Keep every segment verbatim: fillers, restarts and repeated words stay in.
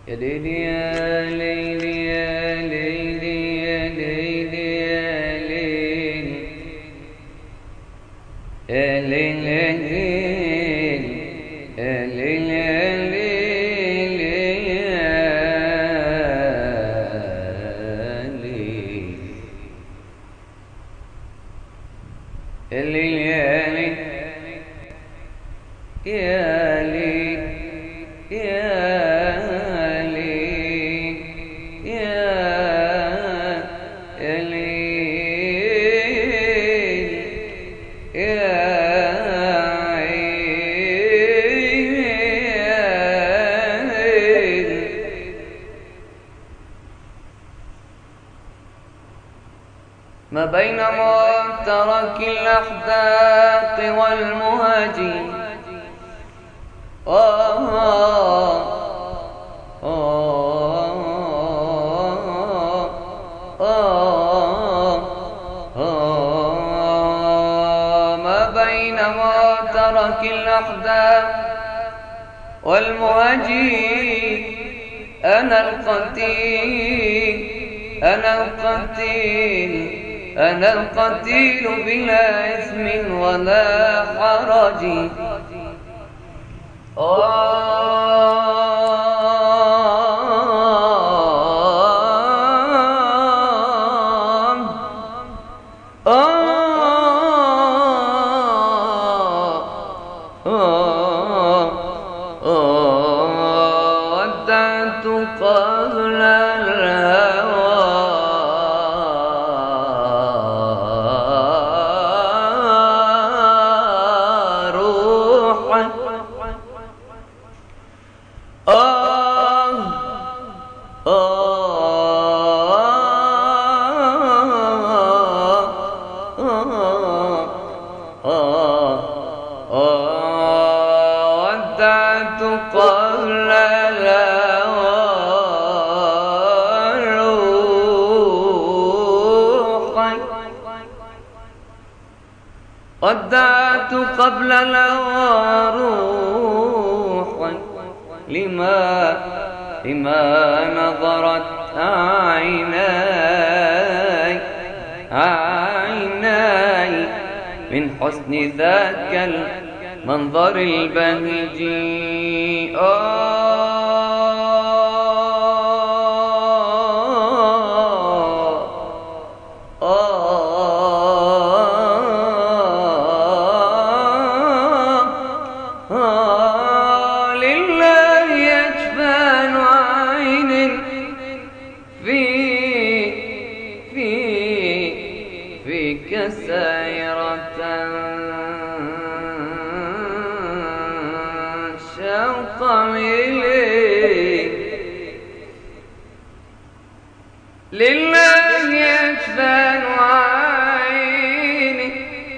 يا ليلي يا ليلي يا ليلي يا ليلي يا ليلي يا ليلي يا ليلي يا ليلي يا ما بين معترك الأحداق والمهاجي آه آه آه آه ما بين معترك الأحداق والمهاجي أنا القتيل أنا القتيل أنا القتيل بلا إثم ولا حرج ودعت قبل الهوى روحا آه آه آه آه ودعت قبل الهوى روحا ودعت قبل الهوى روحا لما لما نظرت عيناي عيناي من حسن ذاك المنظر البهجي فيك سائرة شوقا إليك لله يجفان عيني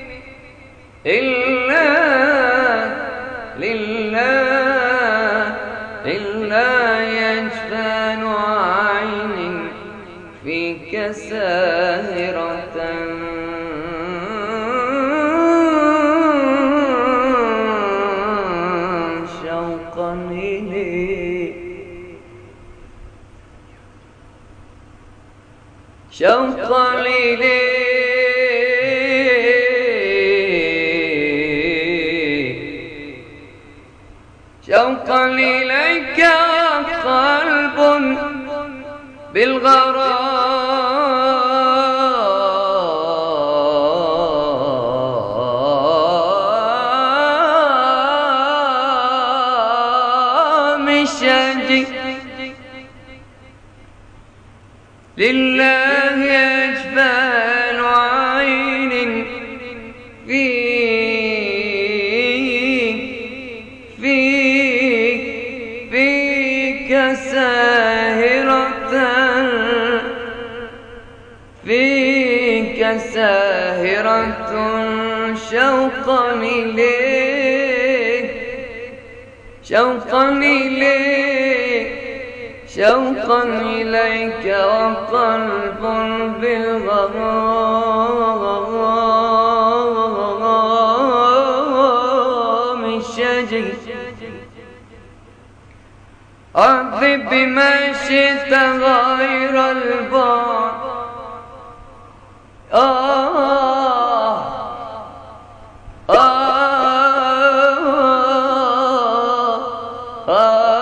إلا لله إلا يجفان عيني فيك ساهرة شوقا إليك شوقا إليك شوقا إليك قلب بالغرام الشجي لله يجفان عين فيك فيك فيك ساهرة فيك ساهرة شوقا إليك شوقا إليك شوقا إليك وقلب بالغرام الشجي عذب بما شئت غير البعد. آه آه آه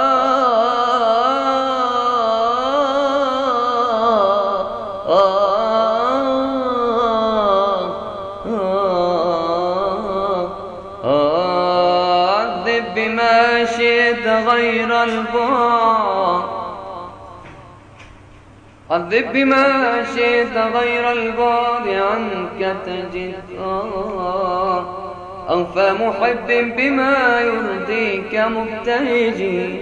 عذب بما شئت غير البعد. عذب بما شئت غير البعد عنك تجد أوفى محب بما يرضيك مبتهجي.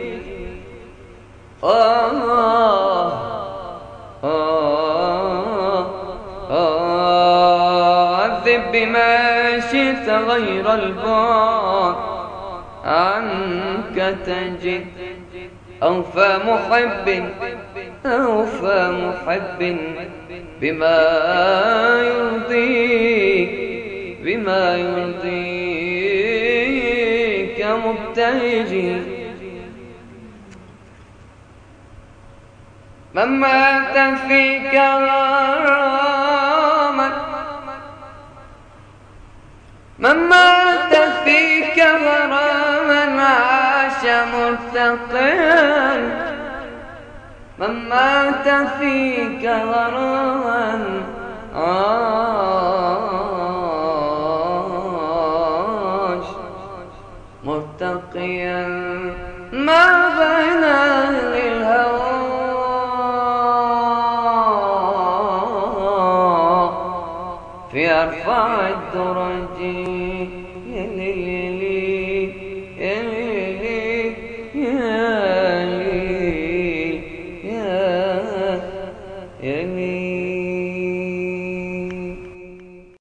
آه آه آه عذب بما شئت غير البعد عنك تجد أوفى محب أوفى محب بما يرضيك بما يرضيك مبتهجي. من مات فيك غراما من مات فيك غراما عاش مرتقيا. من مات فيك غراما عاش مرتقيا ما بين أهل